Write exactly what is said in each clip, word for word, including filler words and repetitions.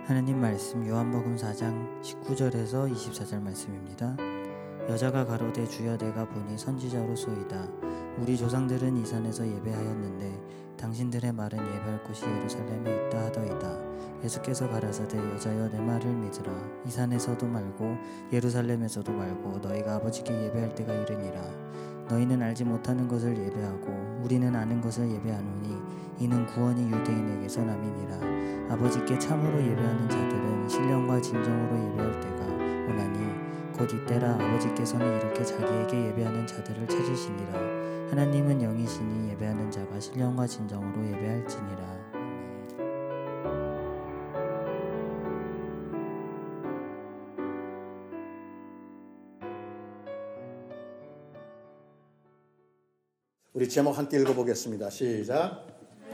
하느님 말씀 요한복음 사 장 십구 절에서 이십사 절 말씀입니다. 여자가 가로되 주여 내가 보니 선지자로소이다. 우리 조상들은 이 산에서 예배하였는데 당신들의 말은 예배할 곳이 예루살렘에 있다 하더이다. 예수께서 가라사대 여자여 내 말을 믿으라. 이 산에서도 말고 예루살렘에서도 말고 너희가 아버지께 예배할 때가 이르니라. 너희는 알지 못하는 것을 예배하고 우리는 아는 것을 예배하노니 이는 구원이 유대인에게서 남이니라. 아버지께 참으로 예배하는 자들은 신령과 진정으로 예배할 때가 오나니 곧 이때라. 아버지께서는 이렇게 자기에게 예배하는 자들을 찾으시니라. 하나님은 영이시니 예배하는 자가 신령과 진정으로 예배할지니라. 우리 제목 함께 읽어보겠습니다. 시작.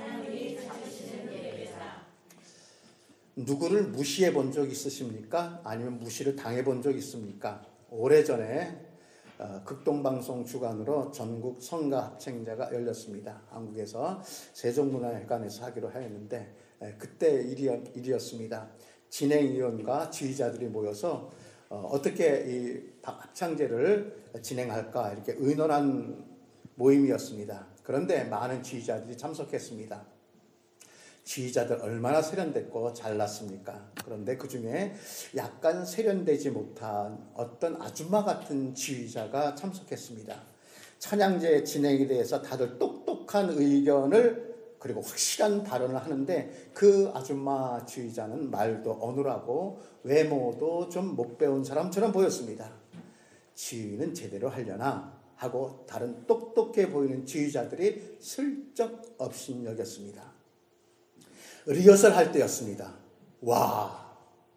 누구를 무시해 본 적 있으십니까? 아니면 무시를 당해 본 적 있습니까? 오래전에 어, 극동방송 주관으로 전국 성가 합창자가 열렸습니다. 한국에서 세종문화회관에서 하기로 하였는데 에, 그때 일이었, 일이었습니다. 진행위원과 지휘자들이 모여서 어, 어떻게 이 합창제를 진행할까 이렇게 의논한 모임이었습니다. 그런데 많은 지휘자들이 참석했습니다. 지휘자들 얼마나 세련됐고 잘났습니까? 그런데 그 중에 약간 세련되지 못한 어떤 아줌마 같은 지휘자가 참석했습니다. 찬양제 진행에 대해서 다들 똑똑한 의견을 그리고 확실한 발언을 하는데 그 아줌마 지휘자는 말도 어눌하고 외모도 좀 못 배운 사람처럼 보였습니다. 지휘는 제대로 하려나 하고 다른 똑똑해 보이는 지휘자들이 슬쩍 업신여겼습니다. 리허설 할 때였습니다. 와,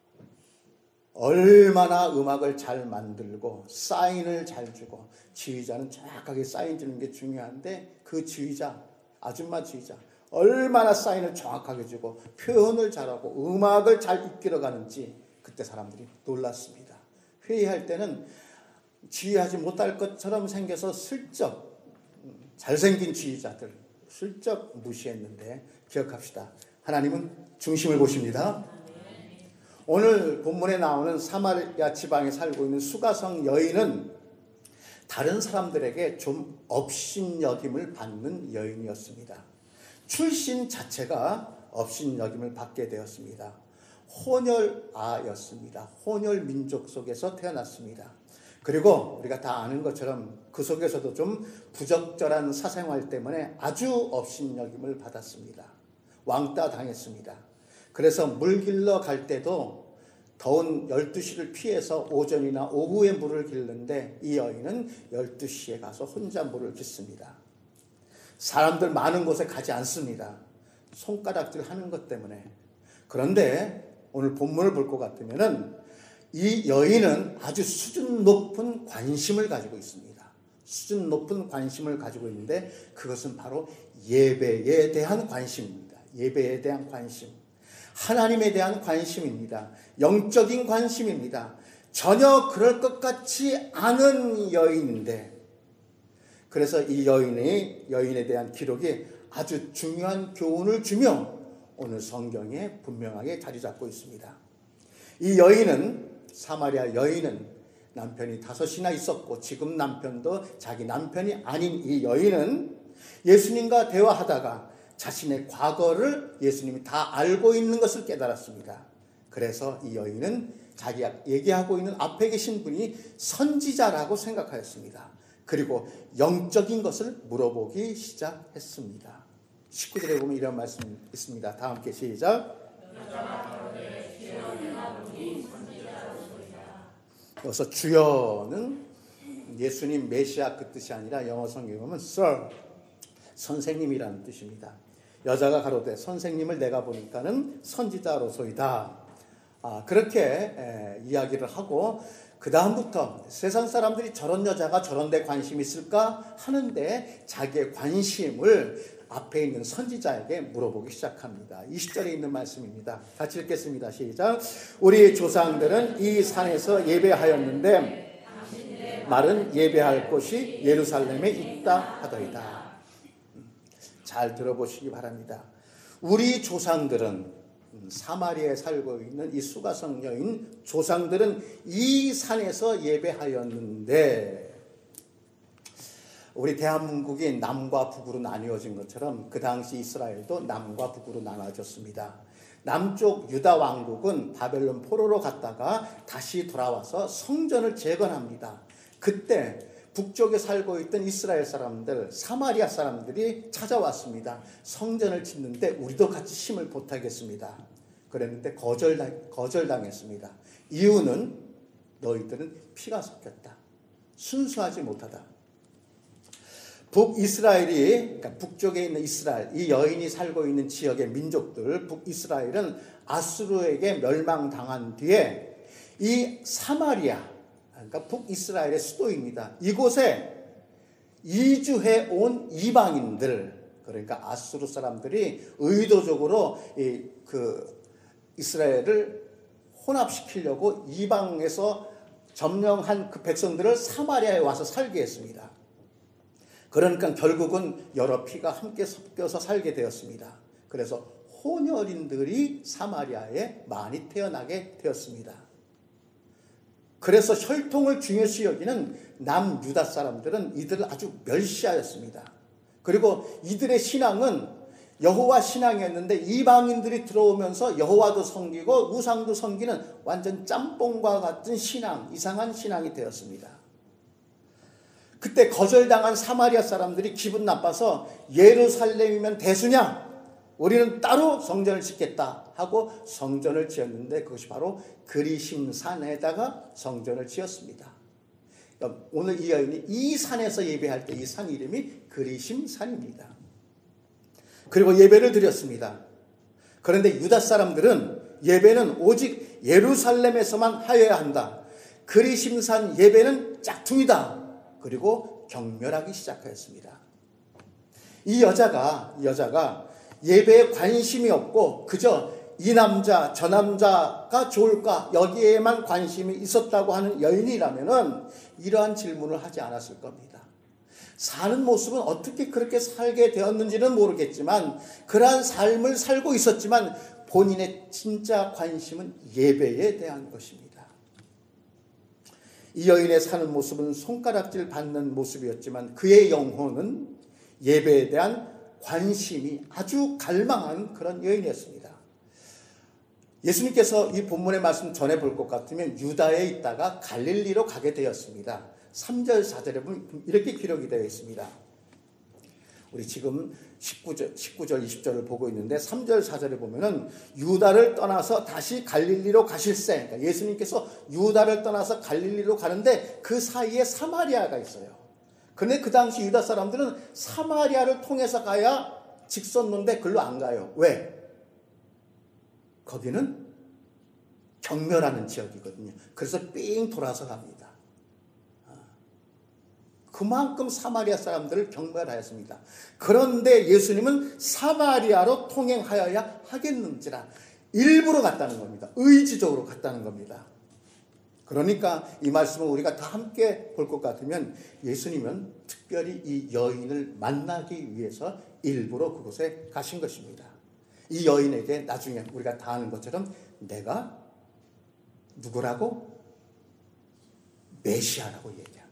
얼마나 음악을 잘 만들고 사인을 잘 주고, 지휘자는 정확하게 사인 주는 게 중요한데 그 지휘자, 아줌마 지휘자 얼마나 사인을 정확하게 주고 표현을 잘하고 음악을 잘 이끌어가는지 그때 사람들이 놀랐습니다. 회의할 때는 지휘하지 못할 것처럼 생겨서 슬쩍 잘생긴 지휘자들 슬쩍 무시했는데 기억합시다. 하나님은 중심을 보십니다. 오늘 본문에 나오는 사마리아 지방에 살고 있는 수가성 여인은 다른 사람들에게 좀 업신여김을 받는 여인이었습니다. 출신 자체가 업신여김을 받게 되었습니다. 혼혈아였습니다. 혼혈 민족 속에서 태어났습니다. 그리고 우리가 다 아는 것처럼 그 속에서도 좀 부적절한 사생활 때문에 아주 업신여김을 받았습니다. 왕따 당했습니다. 그래서 물 길러 갈 때도 더운 열두 시를 피해서 오전이나 오후에 물을 길는데 이 여인은 열두 시에 가서 혼자 물을 깃습니다. 사람들 많은 곳에 가지 않습니다. 손가락질 하는 것 때문에. 그런데 오늘 본문을 볼 것 같으면은 이 여인은 아주 수준 높은 관심을 가지고 있습니다. 수준 높은 관심을 가지고 있는데 그것은 바로 예배에 대한 관심입니다. 예배에 대한 관심, 하나님에 대한 관심입니다. 영적인 관심입니다. 전혀 그럴 것 같지 않은 여인인데, 그래서 이 여인의, 여인에 대한 기록이 아주 중요한 교훈을 주며 오늘 성경에 분명하게 자리 잡고 있습니다. 이 여인은, 사마리아 여인은 남편이 다섯이나 있었고 지금 남편도 자기 남편이 아닌 이 여인은 예수님과 대화하다가 자신의 과거를 예수님이 다 알고 있는 것을 깨달았습니다. 그래서 이 여인은 자기가 얘기하고 있는 앞에 계신 분이 선지자라고 생각하였습니다. 그리고 영적인 것을 물어보기 시작했습니다. 십구 절에 보면 이런 말씀이 있습니다. 다 함께 시작. 여기서 주여는 예수님 메시아 그 뜻이 아니라 영어 성경에 보면 Sir, 선생님이라는 뜻입니다. 여자가 가로되 선생님을 내가 보니까는 선지자로소이다. 아, 그렇게 에, 이야기를 하고 그 다음부터 세상 사람들이 저런 여자가 저런 데 관심이 있을까 하는데 자기의 관심을 앞에 있는 선지자에게 물어보기 시작합니다. 이십 절에 있는 말씀입니다. 같이 읽겠습니다. 시작. 우리 조상들은 이 산에서 예배하였는데 말은 예배할 곳이 예루살렘에 있다 하더이다. 잘 들어보시기 바랍니다. 우리 조상들은 사마리아에 살고 있는 이 수가성 여인 조상들은 이 산에서 예배하였는데, 우리 대한민국이 남과 북으로 나뉘어진 것처럼 그 당시 이스라엘도 남과 북으로 나눠졌습니다. 남쪽 유다 왕국은 바벨론 포로로 갔다가 다시 돌아와서 성전을 재건합니다. 그때 북쪽에 살고 있던 이스라엘 사람들, 사마리아 사람들이 찾아왔습니다. 성전을 짓는데 우리도 같이 힘을 보태겠습니다. 그랬는데 거절당, 거절당했습니다. 이유는 너희들은 피가 섞였다. 순수하지 못하다. 북이스라엘이, 그러니까 북쪽에 있는 이스라엘, 이 여인이 살고 있는 지역의 민족들, 북이스라엘은 아수르에게 멸망당한 뒤에 이 사마리아, 그러니까 북이스라엘의 수도입니다. 이곳에 이주해 온 이방인들, 그러니까 아수르 사람들이 의도적으로 이, 그 이스라엘을 혼합시키려고 이방에서 점령한 그 백성들을 사마리아에 와서 살게 했습니다. 그러니까 결국은 여러 피가 함께 섞여서 살게 되었습니다. 그래서 혼혈인들이 사마리아에 많이 태어나게 되었습니다. 그래서 혈통을 중요시 여기는 남유다 사람들은 이들을 아주 멸시하였습니다. 그리고 이들의 신앙은 여호와 신앙이었는데 이방인들이 들어오면서 여호와도 섬기고 우상도 섬기는 완전 짬뽕과 같은 신앙, 이상한 신앙이 되었습니다. 그때 거절당한 사마리아 사람들이 기분 나빠서 예루살렘이면 대수냐? 우리는 따로 성전을 짓겠다 하고 성전을 지었는데 그것이 바로 그리심산에다가 성전을 지었습니다. 오늘 이 여인이 이 산에서 예배할 때 이 산 이름이 그리심산입니다. 그리고 예배를 드렸습니다. 그런데 유다 사람들은 예배는 오직 예루살렘에서만 하여야 한다. 그리심산 예배는 짝퉁이다. 그리고 경멸하기 시작하였습니다. 이 여자가, 이 여자가 예배에 관심이 없고 그저 이 남자 저 남자가 좋을까 여기에만 관심이 있었다고 하는 여인이라면은 이러한 질문을 하지 않았을 겁니다. 사는 모습은 어떻게 그렇게 살게 되었는지는 모르겠지만 그러한 삶을 살고 있었지만 본인의 진짜 관심은 예배에 대한 것입니다. 이 여인의 사는 모습은 손가락질 받는 모습이었지만 그의 영혼은 예배에 대한 관심이 아주 갈망한 그런 여인이었습니다. 예수님께서 이 본문의 말씀 전해볼 것 같으면 유다에 있다가 갈릴리로 가게 되었습니다. 삼 절 사 절에 보면 이렇게 기록이 되어 있습니다. 우리 지금 십구 절, 십구 절 이십 절을 보고 있는데 삼 절 사 절에 보면은 유다를 떠나서 다시 갈릴리로 가실새, 그러니까 예수님께서 유다를 떠나서 갈릴리로 가는데 그 사이에 사마리아가 있어요. 그런데 그 당시 유다 사람들은 사마리아를 통해서 가야 직선로인데 글로 안 가요. 왜? 거기는 경멸하는 지역이거든요. 그래서 삥 돌아서 갑니다. 그만큼 사마리아 사람들을 경멸하였습니다. 그런데 예수님은 사마리아로 통행하여야 하겠는지라 일부러 갔다는 겁니다. 의지적으로 갔다는 겁니다. 그러니까 이 말씀을 우리가 다 함께 볼 것 같으면 예수님은 특별히 이 여인을 만나기 위해서 일부러 그곳에 가신 것입니다. 이 여인에게 나중에 우리가 다 아는 것처럼 내가 누구라고? 메시아라고 얘기합니다.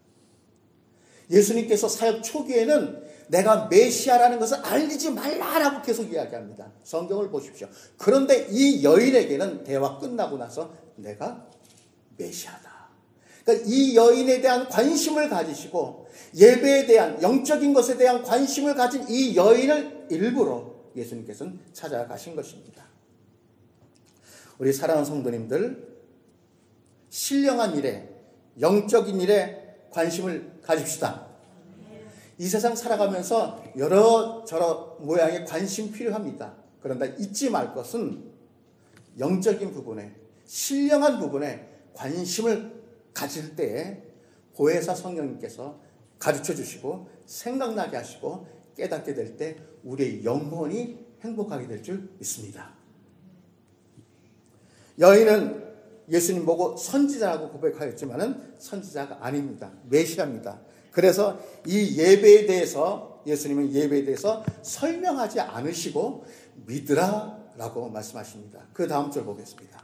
예수님께서 사역 초기에는 내가 메시아라는 것을 알리지 말라라고 계속 이야기합니다. 성경을 보십시오. 그런데 이 여인에게는 대화 끝나고 나서 내가 메시아다. 그러니까 이 여인에 대한 관심을 가지시고 예배에 대한 영적인 것에 대한 관심을 가진 이 여인을 일부러 예수님께서는 찾아가신 것입니다. 우리 사랑하는 성도님들, 신령한 일에, 영적인 일에 관심을 가집시다. 이 세상 살아가면서 여러 저러 모양의 관심 필요합니다. 그런데 잊지 말 것은 영적인 부분에, 신령한 부분에 관심을 가질 때에 보혜사 성령님께서 가르쳐 주시고 생각나게 하시고 깨닫게 될 때 우리의 영혼이 행복하게 될 줄 믿습니다. 여인은 예수님 보고 선지자라고 고백하였지만은 선지자가 아닙니다. 메시아입니다. 그래서 이 예배에 대해서 그래서 예수님은 예배에 대해서 설명하지 않으시고 믿으라 라고 말씀하십니다. 그 다음 절 보겠습니다.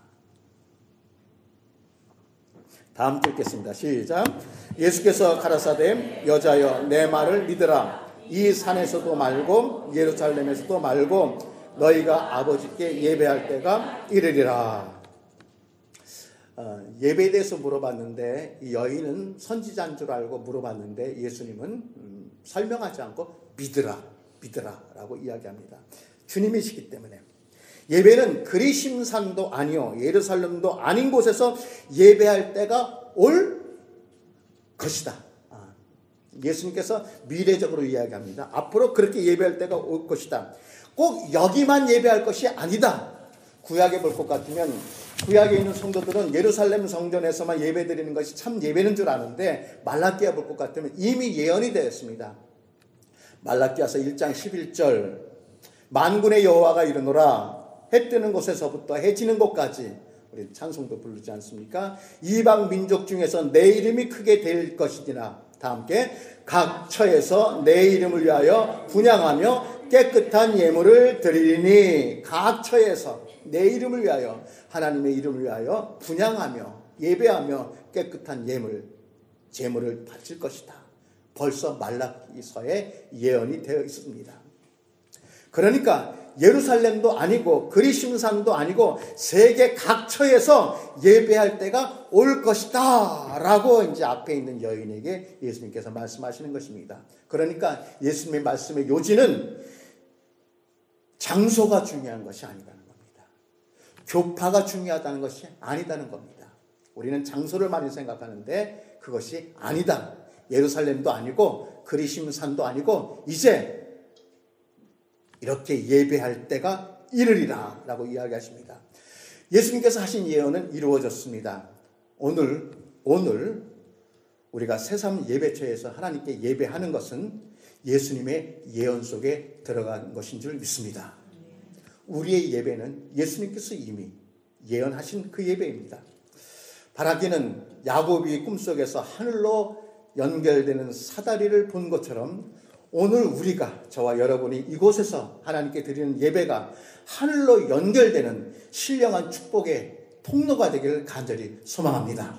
다음 절 읽겠습니다. 시작. 예수께서 가라사대 여자여 내 말을 믿으라. 이 산에서도 말고 예루살렘에서도 말고 너희가 아버지께 예배할 때가 이르리라. 어, 예배에 대해서 물어봤는데 이 여인은 선지자인 줄 알고 물어봤는데 예수님은 음, 설명하지 않고 믿으라 믿으라 라고 이야기합니다. 주님이시기 때문에. 예배는 그리심산도 아니요 예루살렘도 아닌 곳에서 예배할 때가 올 것이다. 아, 예수님께서 미래적으로 이야기합니다. 앞으로 그렇게 예배할 때가 올 것이다. 꼭 여기만 예배할 것이 아니다. 구약에 볼 것 같으면 구약에 있는 성도들은 예루살렘 성전에서만 예배드리는 것이 참 예배는 줄 아는데 말라기야 볼 것 같으면 이미 예언이 되었습니다. 말라기야서 일 장 십일 절 만군의 여호와가 이르노라 해 뜨는 곳에서부터 해 지는 곳까지 우리 찬송도 부르지 않습니까? 이방 민족 중에서 내 이름이 크게 될 것이니라. 다 함께 각 처에서 내 이름을 위하여 분향하며 깨끗한 예물을 드리리니 각 처에서 내 이름을 위하여 하나님의 이름을 위하여 분향하며 예배하며 깨끗한 예물 제물을 바칠 것이다. 벌써 말라기서에 예언이 되어 있습니다. 그러니까 예루살렘도 아니고 그리심산도 아니고 세계 각처에서 예배할 때가 올 것이다 라고 이제 앞에 있는 여인에게 예수님께서 말씀하시는 것입니다. 그러니까 예수님의 말씀의 요지는 장소가 중요한 것이 아니라는 겁니다. 교파가 중요하다는 것이 아니다는 겁니다. 우리는 장소를 많이 생각하는데 그것이 아니다. 예루살렘도 아니고 그리심산도 아니고 이제 이렇게 예배할 때가 이르리라 라고 이야기하십니다. 예수님께서 하신 예언은 이루어졌습니다. 오늘 오늘 우리가 새삼 예배처에서 하나님께 예배하는 것은 예수님의 예언 속에 들어간 것인 줄 믿습니다. 우리의 예배는 예수님께서 이미 예언하신 그 예배입니다. 바라기는 야곱이 꿈속에서 하늘로 연결되는 사다리를 본 것처럼 오늘 우리가 저와 여러분이 이곳에서 하나님께 드리는 예배가 하늘로 연결되는 신령한 축복의 통로가 되기를 간절히 소망합니다.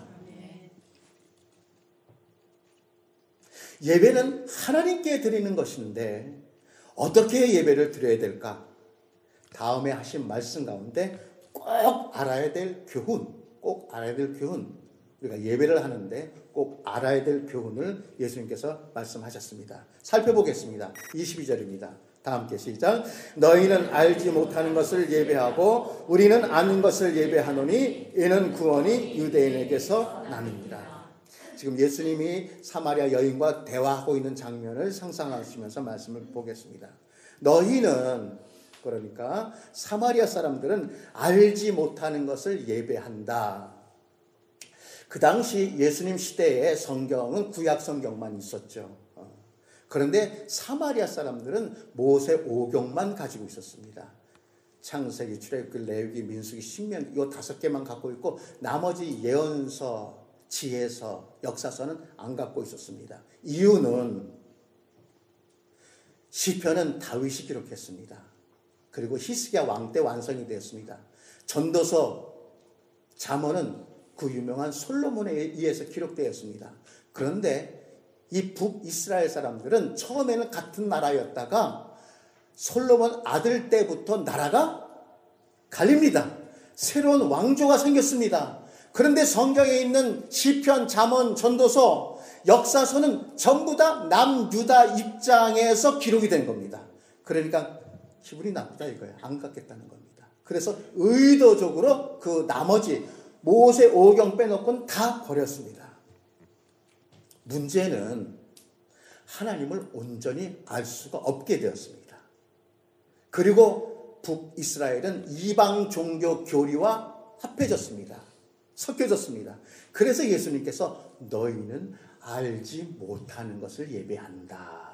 예배는 하나님께 드리는 것인데 어떻게 예배를 드려야 될까? 다음에 하신 말씀 가운데 꼭 알아야 될 교훈, 꼭 알아야 될 교훈, 우리가 예배를 하는데 꼭 알아야 될 교훈을 예수님께서 말씀하셨습니다. 살펴보겠습니다. 이십이 절입니다. 다 함께 시작. 너희는 알지 못하는 것을 예배하고 우리는 아는 것을 예배하노니 이는 구원이 유대인에게서 남입니다. 지금 예수님이 사마리아 여인과 대화하고 있는 장면을 상상하시면서 말씀을 보겠습니다. 너희는 그러니까 사마리아 사람들은 알지 못하는 것을 예배한다. 그 당시 예수님 시대에 성경은 구약 성경만 있었죠. 그런데 사마리아 사람들은 모세 오경만 가지고 있었습니다. 창세기, 출애굽기, 레위기, 민수기, 신명기 이 다섯 개만 갖고 있고 나머지 예언서, 지혜서, 역사서는 안 갖고 있었습니다. 이유는 시편은 다윗이 기록했습니다. 그리고 히스기야 왕 때 완성이 되었습니다. 전도서, 잠언은 그 유명한 솔로몬에 의해서 기록되었습니다. 그런데 이 북이스라엘 사람들은 처음에는 같은 나라였다가 솔로몬 아들 때부터 나라가 갈립니다. 새로운 왕조가 생겼습니다. 그런데 성경에 있는 시편, 잠언, 전도서, 역사서는 전부 다 남유다 입장에서 기록이 된 겁니다. 그러니까 기분이 나쁘다 이거예요. 안 갖겠다는 겁니다. 그래서 의도적으로 그 나머지 모세 오경 빼놓고는 다 버렸습니다. 문제는 하나님을 온전히 알 수가 없게 되었습니다. 그리고 북이스라엘은 이방 종교 교리와 합해졌습니다. 섞여졌습니다. 그래서 예수님께서 너희는 알지 못하는 것을 예배한다.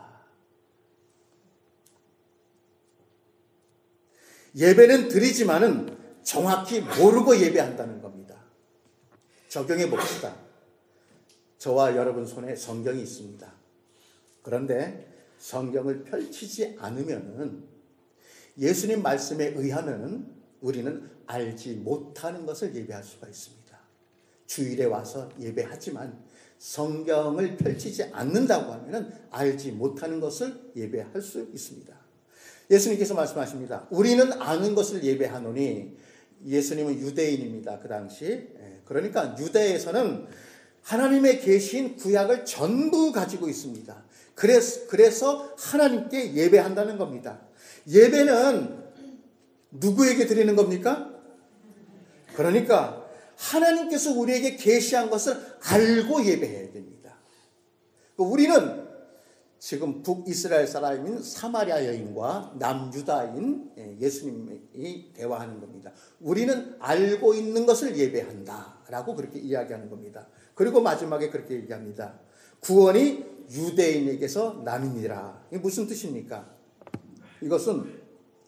예배는 드리지만은 정확히 모르고 예배한다는 겁니다. 적용해 봅시다. 저와 여러분 손에 성경이 있습니다. 그런데 성경을 펼치지 않으면은 예수님 말씀에 의하면은 우리는 알지 못하는 것을 예배할 수가 있습니다. 주일에 와서 예배하지만 성경을 펼치지 않는다고 하면은 알지 못하는 것을 예배할 수 있습니다. 예수님께서 말씀하십니다. 우리는 아는 것을 예배하노니, 예수님은 유대인입니다. 그 당시. 그러니까 유대에서는 하나님의 계신 구약을 전부 가지고 있습니다. 그래서, 그래서 하나님께 예배한다는 겁니다. 예배는 누구에게 드리는 겁니까? 그러니까 하나님께서 우리에게 계시한 것을 알고 예배해야 됩니다. 우리는 지금 북이스라엘 사람인 사마리아 여인과 남유다인 예수님이 대화하는 겁니다. 우리는 알고 있는 것을 예배한다라고 그렇게 이야기하는 겁니다. 그리고 마지막에 그렇게 얘기합니다. 구원이 유대인에게서 남이니라. 이게 무슨 뜻입니까? 이것은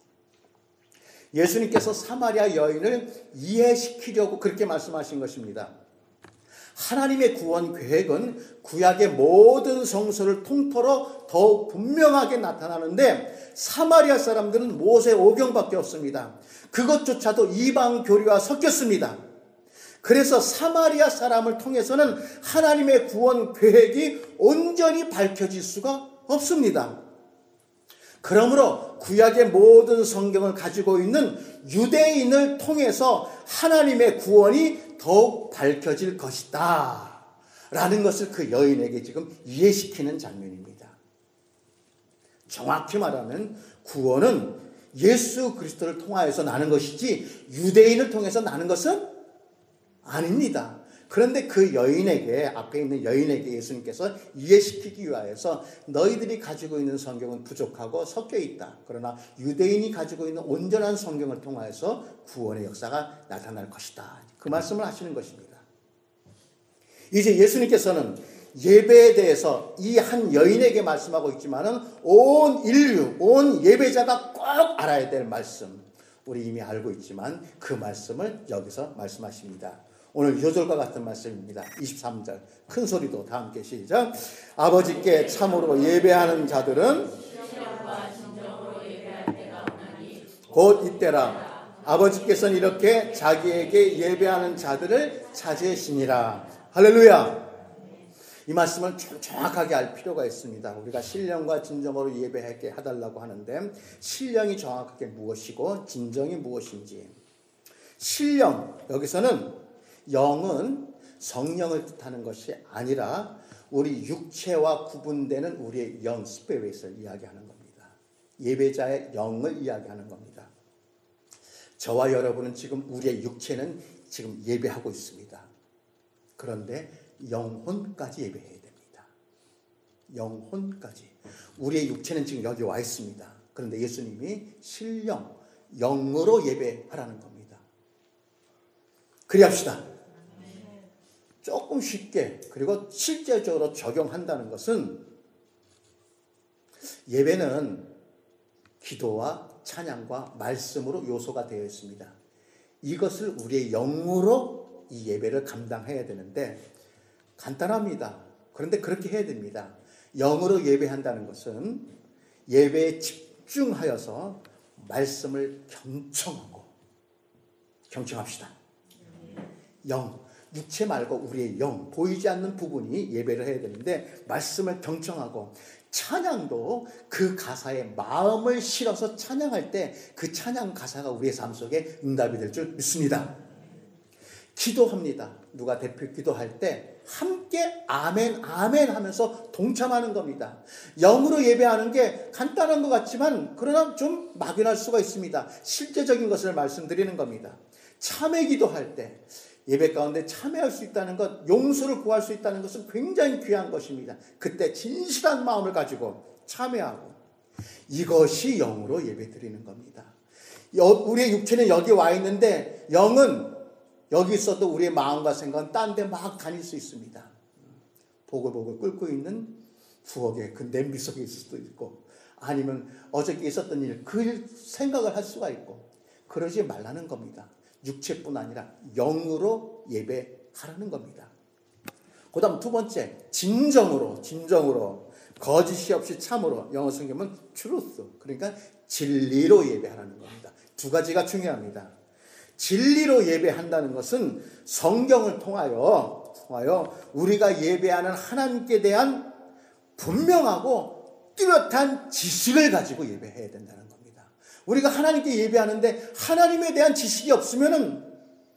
예수님께서 사마리아 여인을 이해시키려고 그렇게 말씀하신 것입니다. 하나님의 구원 계획은 구약의 모든 성서를 통틀어 더욱 분명하게 나타나는데 사마리아 사람들은 모세 오경밖에 없습니다. 그것조차도 이방 교리와 섞였습니다. 그래서 사마리아 사람을 통해서는 하나님의 구원 계획이 온전히 밝혀질 수가 없습니다. 그러므로 구약의 모든 성경을 가지고 있는 유대인을 통해서 하나님의 구원이 더욱 밝혀질 것이다 라는 것을 그 여인에게 지금 이해시키는 장면입니다. 정확히 말하면 구원은 예수 그리스도를 통하여서 나는 것이지 유대인을 통해서 나는 것은 아닙니다. 그런데 그 여인에게, 앞에 있는 여인에게 예수님께서 이해시키기 위하여서 너희들이 가지고 있는 성경은 부족하고 섞여 있다. 그러나 유대인이 가지고 있는 온전한 성경을 통하여서 구원의 역사가 나타날 것이다. 그 말씀을 하시는 것입니다. 이제 예수님께서는 예배에 대해서 이 한 여인에게 말씀하고 있지만은 온 인류, 온 예배자가 꼭 알아야 될 말씀. 우리 이미 알고 있지만 그 말씀을 여기서 말씀하십니다. 오늘 요절과 같은 말씀입니다. 이십삼 절 큰 소리도 다 함께 시작. 아버지께 참으로 예배하는 자들은 곧 이때라. 아버지께서는 이렇게 자기에게 예배하는 자들을 찾으시니라. 할렐루야. 이 말씀을 정확하게 알 필요가 있습니다. 우리가 신령과 진정으로 예배하게 해달라고 하는데 신령이 정확하게 무엇이고 진정이 무엇인지. 신령, 여기서는 영은 성령을 뜻하는 것이 아니라 우리 육체와 구분되는 우리의 영, 스피릿을 이야기하는 겁니다. 예배자의 영을 이야기하는 겁니다. 저와 여러분은 지금 우리의 육체는 지금 예배하고 있습니다. 그런데 영혼까지 예배해야 됩니다. 영혼까지. 우리의 육체는 지금 여기 와 있습니다. 그런데 예수님이 신령, 영으로 예배하라는 겁니다. 그리합시다. 조금 쉽게 그리고 실제적으로 적용한다는 것은 예배는 기도와 찬양과 말씀으로 요소가 되어 있습니다. 이것을 우리의 영으로 이 예배를 감당해야 되는데 간단합니다. 그런데 그렇게 해야 됩니다. 영으로 예배한다는 것은 예배에 집중하여서 말씀을 경청하고 경청합시다. 영. 육체 말고 우리의 영, 보이지 않는 부분이 예배를 해야 되는데 말씀을 경청하고 찬양도 그 가사에 마음을 실어서 찬양할 때 그 찬양 가사가 우리의 삶 속에 응답이 될 줄 믿습니다. 기도합니다. 누가 대표 기도할 때 함께 아멘 아멘 하면서 동참하는 겁니다. 영으로 예배하는 게 간단한 것 같지만 그러나 좀 막연할 수가 있습니다. 실제적인 것을 말씀드리는 겁니다. 참회 기도할 때 예배 가운데 참여할 수 있다는 것, 용서를 구할 수 있다는 것은 굉장히 귀한 것입니다. 그때 진실한 마음을 가지고 참여하고 이것이 영으로 예배 드리는 겁니다. 우리의 육체는 여기 와 있는데 영은 여기 있어도 우리의 마음과 생각은 딴 데 막 다닐 수 있습니다. 보글보글 끓고 있는 부엌에 그 냄비 속에 있을 수도 있고 아니면 어저께 있었던 일, 그 생각을 할 수가 있고 그러지 말라는 겁니다. 육체뿐 아니라 영으로 예배하라는 겁니다. 그 다음 두 번째, 진정으로, 진정으로 거짓이 없이 참으로, 영어 성경은 truth, 그러니까 진리로 예배하라는 겁니다. 두 가지가 중요합니다. 진리로 예배한다는 것은 성경을 통하여, 통하여 우리가 예배하는 하나님께 대한 분명하고 뚜렷한 지식을 가지고 예배해야 된다는 겁니다. 우리가 하나님께 예배하는데 하나님에 대한 지식이 없으면은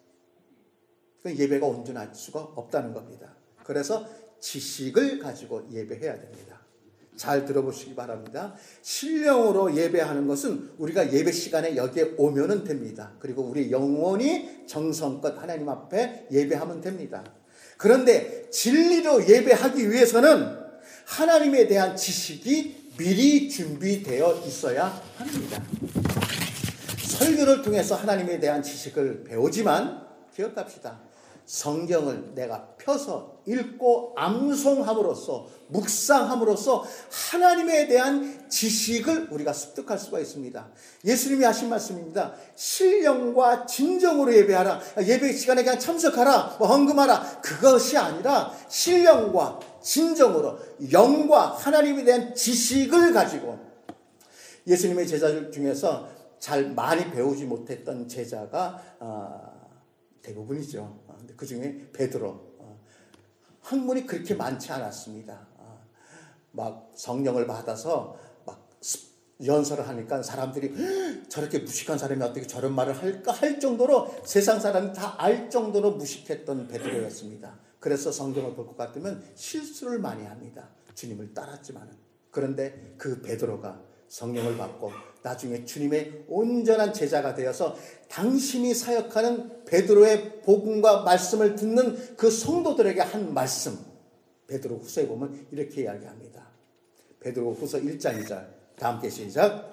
예배가 온전할 수가 없다는 겁니다. 그래서 지식을 가지고 예배해야 됩니다. 잘 들어보시기 바랍니다. 신령으로 예배하는 것은 우리가 예배 시간에 여기에 오면은 됩니다. 그리고 우리 영혼이 정성껏 하나님 앞에 예배하면 됩니다. 그런데 진리로 예배하기 위해서는 하나님에 대한 지식이 미리 준비되어 있어야 합니다. 설교를 통해서 하나님에 대한 지식을 배우지만 기억합시다. 성경을 내가 펴서 읽고 암송함으로써, 묵상함으로써 하나님에 대한 지식을 우리가 습득할 수가 있습니다. 예수님이 하신 말씀입니다. 신령과 진정으로 예배하라. 예배 시간에 그냥 참석하라, 뭐 헌금하라, 그것이 아니라 신령과 진정으로 영과 하나님에 대한 지식을 가지고. 예수님의 제자들 중에서 잘 많이 배우지 못했던 제자가 어, 대부분이죠. 그 중에 베드로. 학문이 그렇게 많지 않았습니다. 막 성령을 받아서 막 연설을 하니까 사람들이 저렇게 무식한 사람이 어떻게 저런 말을 할까 할 정도로, 세상 사람이 다 알 정도로 무식했던 베드로였습니다. 그래서 성경을 볼 것 같으면 실수를 많이 합니다. 주님을 따랐지만은. 그런데 그 베드로가 성령을 받고 나중에 주님의 온전한 제자가 되어서 당신이 사역하는 베드로의 복음과 말씀을 듣는 그 성도들에게 한 말씀, 베드로 후서에 보면 이렇게 이야기합니다. 베드로 후서 일 장 이 절, 다 함께 시작.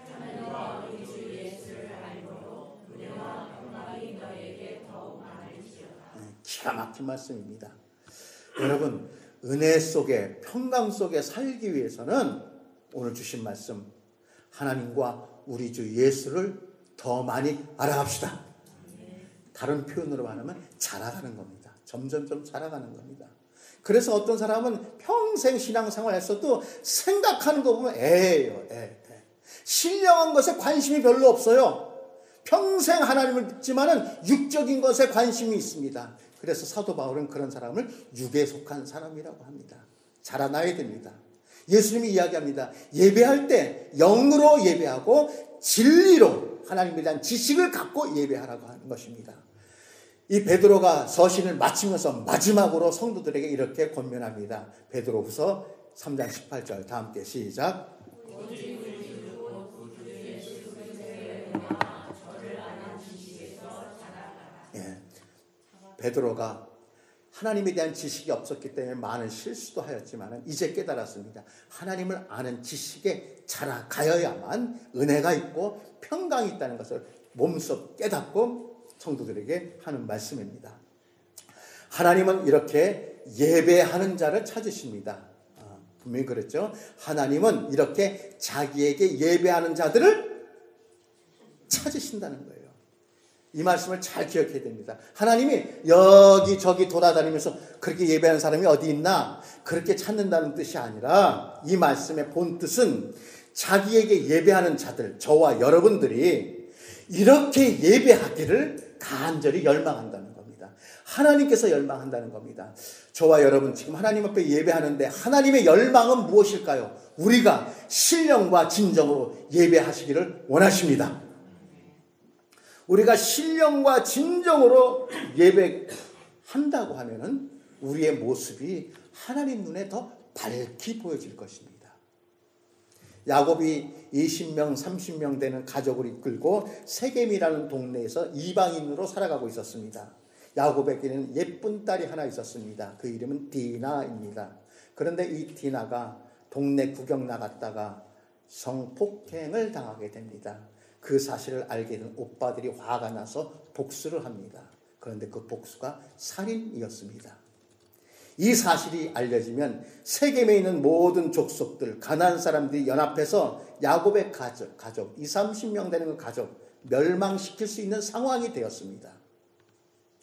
기가 막힌 말씀입니다. 여러분, 은혜 속에, 평강 속에 살기 위해서는 오늘 주신 말씀, 하나님과 우리 주 예수를 더 많이 알아갑시다. 다른 표현으로 말하면 자라가는 겁니다. 점점점 자라가는 겁니다. 그래서 어떤 사람은 평생 신앙생활 했어도 생각하는 거 보면 애예요. 애, 애. 신령한 것에 관심이 별로 없어요. 평생 하나님을 믿지만은 육적인 것에 관심이 있습니다. 그래서 사도 바울은 그런 사람을 육에 속한 사람이라고 합니다. 자라나야 됩니다. 예수님이 이야기합니다. 예배할 때 영으로 예배하고 진리로 하나님에 대한 지식을 갖고 예배하라고 하는 것입니다. 이 베드로가 서신을 마치면서 마지막으로 성도들에게 이렇게 권면합니다. 베드로후서 삼 장 십팔 절, 다 함께 시작. 예, 베드로가 하나님에 대한 지식이 없었기 때문에 많은 실수도 하였지만 이제 깨달았습니다. 하나님을 아는 지식에 자라가야만 은혜가 있고 평강이 있다는 것을 몸소 깨닫고 성도들에게 하는 말씀입니다. 하나님은 이렇게 예배하는 자를 찾으십니다. 아, 분명히 그랬죠. 하나님은 이렇게 자기에게 예배하는 자들을 찾으신다는 거예요. 이 말씀을 잘 기억해야 됩니다. 하나님이 여기저기 돌아다니면서 그렇게 예배하는 사람이 어디 있나 그렇게 찾는다는 뜻이 아니라, 이 말씀의 본뜻은 자기에게 예배하는 자들, 저와 여러분들이 이렇게 예배하기를 간절히 열망한다는 겁니다. 하나님께서 열망한다는 겁니다. 저와 여러분 지금 하나님 앞에 예배하는데 하나님의 열망은 무엇일까요? 우리가 신령과 진정으로 예배하시기를 원하십니다. 우리가 신령과 진정으로 예배한다고 하면은 우리의 모습이 하나님 눈에 더 밝게 보여질 것입니다. 야곱이 이십 명, 삼십 명 되는 가족을 이끌고 세겜이라는 동네에서 이방인으로 살아가고 있었습니다. 야곱에게는 예쁜 딸이 하나 있었습니다. 그 이름은 디나입니다. 그런데 이 디나가 동네 구경 나갔다가 성폭행을 당하게 됩니다. 그 사실을 알게 된 오빠들이 화가 나서 복수를 합니다. 그런데 그 복수가 살인이었습니다. 이 사실이 알려지면 세겜에 있는 모든 족속들, 가나안 사람들이 연합해서 야곱의 가족, 가족 이십, 삼십 명 되는 그 가족 멸망시킬 수 있는 상황이 되었습니다.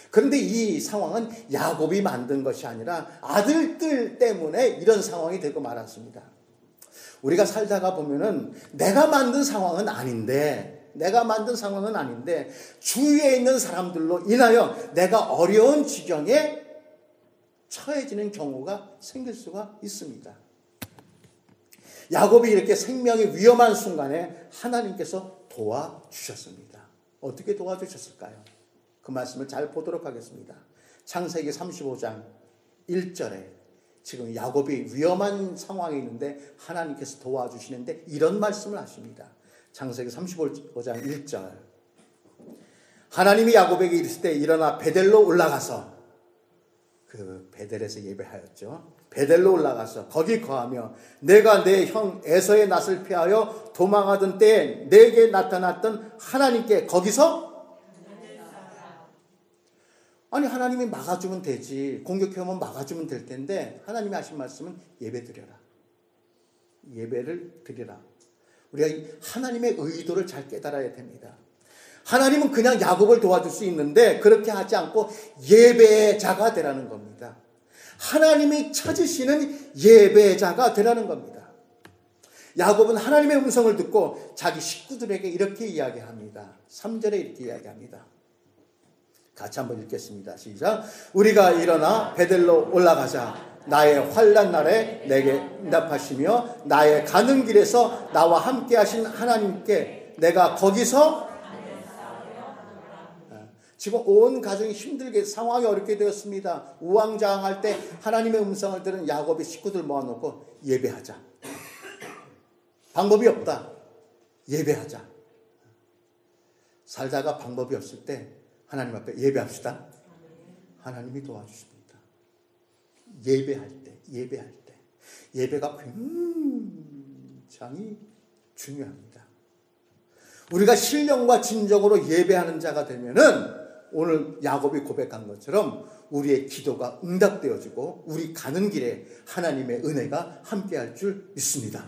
그런데 이 상황은 야곱이 만든 것이 아니라 아들들 때문에 이런 상황이 되고 말았습니다. 우리가 살다가 보면은 내가 만든 상황은 아닌데, 내가 만든 상황은 아닌데 주위에 있는 사람들로 인하여 내가 어려운 지경에 처해지는 경우가 생길 수가 있습니다. 야곱이 이렇게 생명이 위험한 순간에 하나님께서 도와주셨습니다. 어떻게 도와주셨을까요? 그 말씀을 잘 보도록 하겠습니다. 창세기 삼십오 장 일 절에 지금 야곱이 위험한 상황에 있는데 하나님께서 도와주시는데 이런 말씀을 하십니다. 창세기 삼십오 장 일 절. 하나님이 야곱에게 이르실 때 일어나 베델로 올라가서, 그 베델에서 예배하였죠. 베델로 올라가서 거기 거하며 내가 내 형 에서의 낯을 피하여 도망하던 때에 내게 나타났던 하나님께 거기서, 아니 하나님이 막아주면 되지, 공격해오면 막아주면 될 텐데 하나님이 하신 말씀은 예배 드려라, 예배를 드리라. 우리가 하나님의 의도를 잘 깨달아야 됩니다. 하나님은 그냥 야곱을 도와줄 수 있는데 그렇게 하지 않고 예배자가 되라는 겁니다. 하나님이 찾으시는 예배자가 되라는 겁니다. 야곱은 하나님의 음성을 듣고 자기 식구들에게 이렇게 이야기합니다. 삼 절에 이렇게 이야기합니다. 같이 한번 읽겠습니다. 시작. 우리가 일어나 베델로 올라가자. 나의 환난 날에 내게 응답하시며 나의 가는 길에서 나와 함께 하신 하나님께 내가 거기서, 지금 온 가정이 힘들게, 상황이 어렵게 되었습니다. 우왕좌왕할 때 하나님의 음성을 들은 야곱의 식구들 모아놓고 예배하자. 방법이 없다. 예배하자. 살다가 방법이 없을 때 하나님 앞에 예배합시다. 하나님이 도와주십니다. 예배할 때, 예배할 때. 예배가 굉장히 중요합니다. 우리가 신령과 진정으로 예배하는 자가 되면은 오늘 야곱이 고백한 것처럼 우리의 기도가 응답되어지고 우리 가는 길에 하나님의 은혜가 함께할 줄 믿습니다.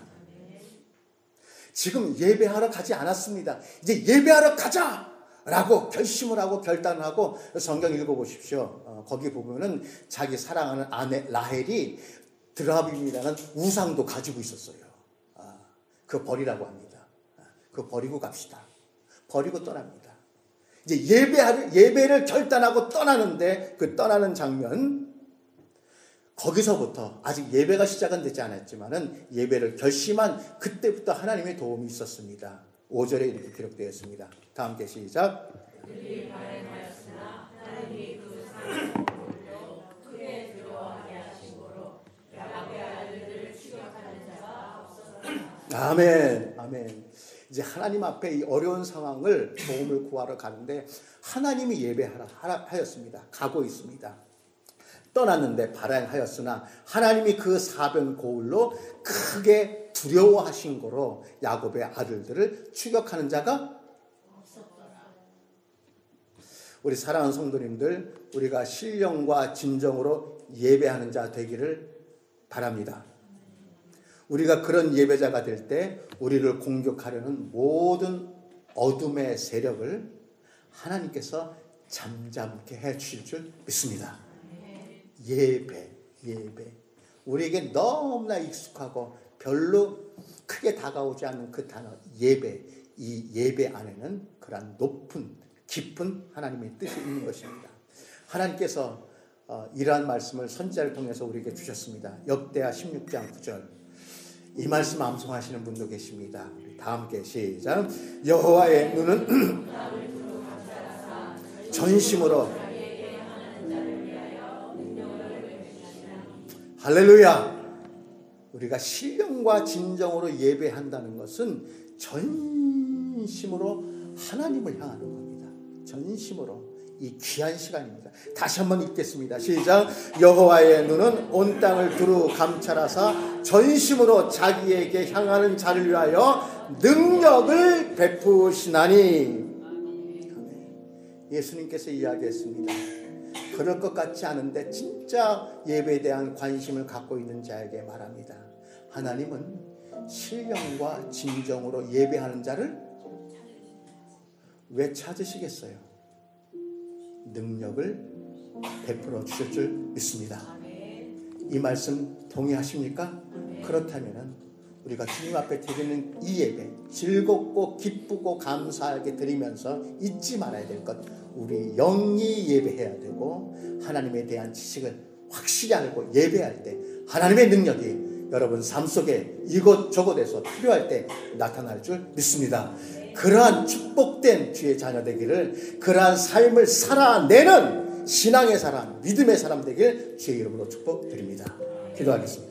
지금 예배하러 가지 않았습니다. 이제 예배하러 가자! 라고 결심을 하고 결단을 하고 성경 읽어보십시오. 어, 거기 보면은 자기 사랑하는 아내 라헬이 드라빔이라는 우상도 가지고 있었어요. 아, 그거 버리라고 합니다. 아, 그거 버리고 갑시다. 버리고 떠납니다. 이제 예배를, 예배를 결단하고 떠나는데 그 떠나는 장면, 거기서부터 아직 예배가 시작은 되지 않았지만은 예배를 결심한 그때부터 하나님의 도움이 있었습니다. 오 절에 이렇게 기록되어 있습니다. 다 함께 시작. 그들이 발행하였으나 하나님이 그 산을 돌려 크게 두려워하게 하심으로 야곱의 아들들을 추격하는 자가 없어졌다. 아멘, 아멘. 이제 하나님 앞에 이 어려운 상황을 도움을 구하러 가는데 하나님이 예배하라 하였습니다. 가고 있습니다. 떠났는데 발행하였으나 하나님이 그 사변 고울로 크게 두려워하신 거로 야곱의 아들들을 추격하는 자가 없었더라. 우리 사랑하는 성도님들, 우리가 신령과 진정으로 예배하는 자 되기를 바랍니다. 우리가 그런 예배자가 될 때 우리를 공격하려는 모든 어둠의 세력을 하나님께서 잠잠케 해 주실 줄 믿습니다. 예배, 예배. 우리에게 너무나 익숙하고 별로 크게 다가오지 않는 그 단어 예배. 이 예배 안에는 그러한 높은 깊은 하나님의 뜻이 있는 것입니다. 하나님께서 어, 이러한 말씀을 선지자를 통해서 우리에게 주셨습니다. 역대하 십육 장 구 절. 이 말씀 암송하시는 분도 계십니다. 다 함께 시작. 여호와의 눈은 전심으로, 할렐루야. 우리가 신령과 진정으로 예배한다는 것은 전심으로 하나님을 향하는 겁니다. 전심으로. 이 귀한 시간입니다. 다시 한번 읽겠습니다. 시작. 여호와의 눈은 온 땅을 두루 감찰하사 전심으로 자기에게 향하는 자를 위하여 능력을 베푸시나니. 예수님께서 이야기했습니다. 그럴 것 같지 않은데 진짜 예배에 대한 관심을 갖고 있는 자에게 말합니다. 하나님은 신령과 진정으로 예배하는 자를 왜 찾으시겠어요? 능력을 베풀어 주실 줄 믿습니다. 이 말씀 동의하십니까? 그렇다면 우리가 주님 앞에 드리는 이 예배 즐겁고 기쁘고 감사하게 드리면서 잊지 말아야 될 것, 우리 영이 예배해야 되고 하나님에 대한 지식을 확실히 알고 예배할 때 하나님의 능력이 여러분 삶 속에 이것저것에서 필요할 때 나타날 줄 믿습니다. 그러한 축복된 주의 자녀 되기를, 그러한 삶을 살아내는 신앙의 사람, 믿음의 사람 되길 주의 이름으로 축복드립니다. 기도하겠습니다.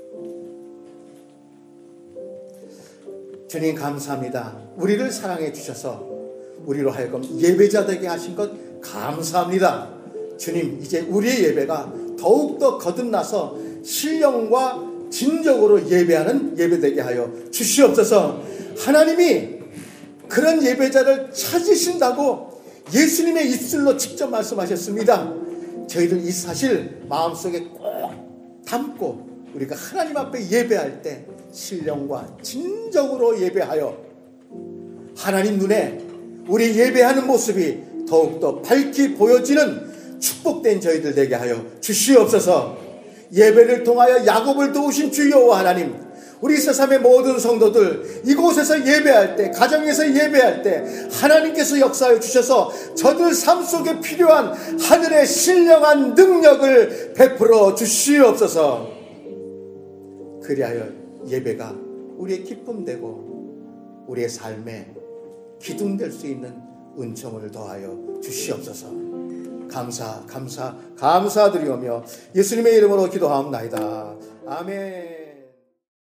주님 감사합니다. 우리를 사랑해 주셔서 우리로 하여금 예배자 되게 하신 것 감사합니다. 주님, 이제 우리의 예배가 더욱더 거듭나서 신령과 진정으로 예배하는 예배되게 하여 주시옵소서. 하나님이 그런 예배자를 찾으신다고 예수님의 입술로 직접 말씀하셨습니다. 저희들 이 사실 마음속에 꼭 담고 우리가 하나님 앞에 예배할 때 신령과 진정으로 예배하여 하나님 눈에 우리 예배하는 모습이 더욱더 밝히 보여지는 축복된 저희들 되게 하여 주시옵소서. 예배를 통하여 야곱을 도우신 주 여호와 하나님, 우리 세상의 모든 성도들 이곳에서 예배할 때, 가정에서 예배할 때 하나님께서 역사하여 주셔서 저들 삶 속에 필요한 하늘의 신령한 능력을 베풀어 주시옵소서. 그리하여 예배가 우리의 기쁨되고 우리의 삶에 기둥될 수 있는 은총을 더하여 주시옵소서. 감사 감사 감사드리오며 예수님의 이름으로 기도하옵나이다. 아멘.